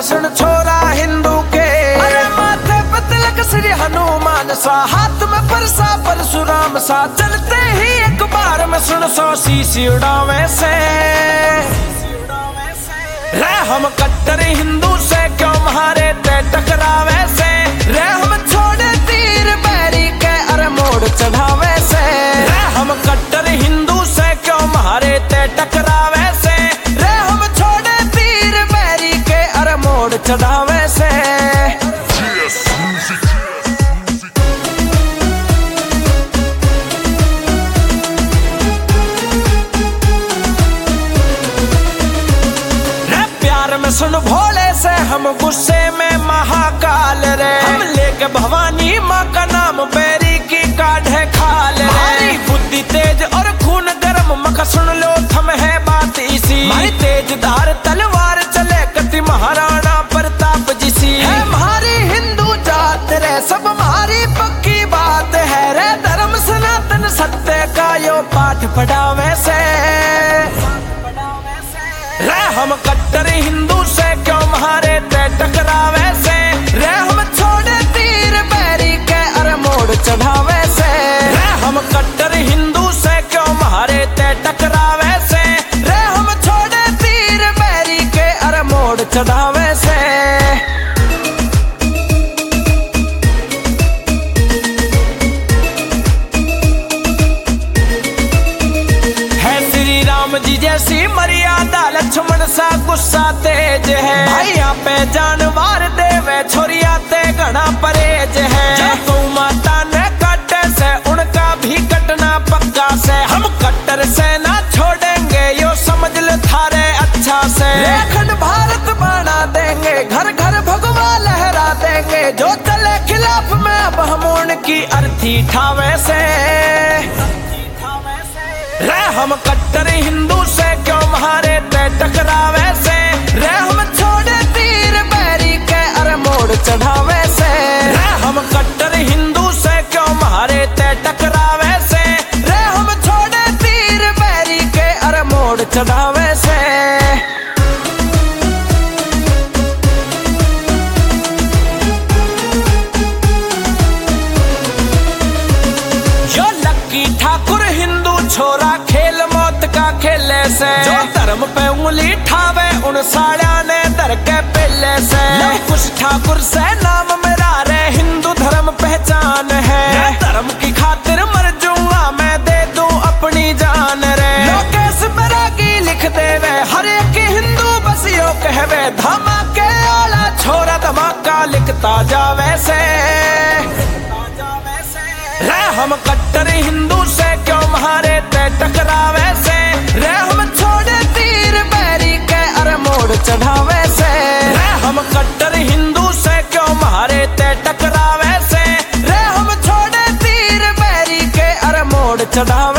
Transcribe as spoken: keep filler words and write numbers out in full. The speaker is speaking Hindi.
सुन छोरा हिंदू के, अरे माथे पे तिलक श्री हनुमान सा, हाथ में परसा परशुराम सा, चलते ही एक बार में सुन सौ शीशी उड़ावे से। रे हम कट्टर हिंदू से क्यों मारे ते टकरावे से, रे हम छोड़े तीर बैरी के अरे मोड़ चढ़ावे से। रे हम कट्टर हिंदू से क्यों मारे ते टकरावे से, रे हम छोड़े तीर बैरी के अरे मोड़ चढ़ावे से। सुन भोले से हम गुस्से में महाकाल रे, हम लेके भवानी माँ का नाम बैरी की काढ़े खाल रे। हमारी बुद्धि तेज और खून गर्म मख सुन लो थम है बात इसी, हमारी तेज धार तलवार चले कति महाराणा प्रताप जिसी। है हमारी हिंदू जात रे सब हमारी पक्की बात है रे, धर्म सनातन सत्य का यो पाठ पढ़ावे से। रे हम कट्टर हिंदू से क्यों मारे ते टकरावे से, रे हम छोड़े तीर बैरी के अरे मोड़ चढ़ावे से। रे हम कट्टर हिंदू से क्यों मारे ते टकरावे से, रे हम छोड़े तीर बैरी के अरे मोड़ चढ़ावे से। जी जैसी मर्यादा लक्ष्मण सा गुस्सा तेज है, भाइयों पे जानवर देवे छोरिया ते घना परहेज है। जो तू माता ने काटे से उनका भी कटना पक्का से, हम कट्टर से ना छोड़ेंगे यो समझ ले थारे अच्छा से। अखंड भारत बना देंगे घर घर भगवा लहरा देंगे, जो चले खिलाफ में अब हम उनकी अर्थी ठावे से। रे हम कट्टर हिंदू से क्यों मारे ते टकरावे से, रे हम छोड़े तीर बैरी के अरे मोड़ चढ़ावे से। रे हम कट्टर हिंदू से क्यों मारे ते टकरावे से, रे हम छोड़े तीर बैरी के अरे मोड़ चढ़ावे से। यो लक्की ठाकुर हिंदू छोरा खेल मौत का खेले से, जो धर्म पे उंगली ठावे उन साड़िया ने धर के पेले से। कुछ ठाकुर से नाम मेरा रे हिंदू धर्म पहचान है, धर्म की खातिर मर जाऊंगा मैं दे दूं अपनी जान रे। लोकेश बैरागी लिख देवे हर एक हिंदू बस यो कहवे, धमाके वाला छोरा धमाका लिखता जावे से। रे हम कट्टर हिंदू से क्यों मारे ते टकरावे से, रे हम छोड़े तीर बैरी के अरे मोड़ चढ़ावे से। रे हम कट्टर हिंदू से क्यों मारे ते टकरावे से, रे हम छोड़े तीर बैरी के अरे मोड़ चढ़ावे।